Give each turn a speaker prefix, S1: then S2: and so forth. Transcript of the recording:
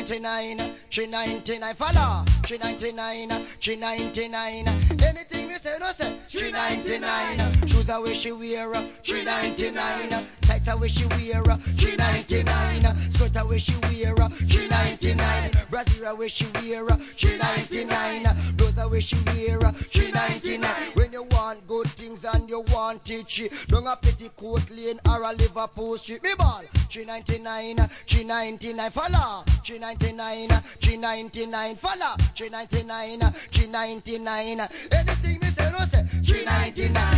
S1: 399, 399, follow. 399, 399. Anything we say, no say. 399. Shoes are where she wear, 399. Tights are where she wear, 399. Skirt are where she wear, 399. Brazier where she wear, 399. Those are where she wear, 399. When you want good things and you want it cheap, don't a petticoat lane or a Liverpool street. Me ball, 399, 399. Follow, 399, 399. Follow, 399, 399. Anything me say, no say, 399.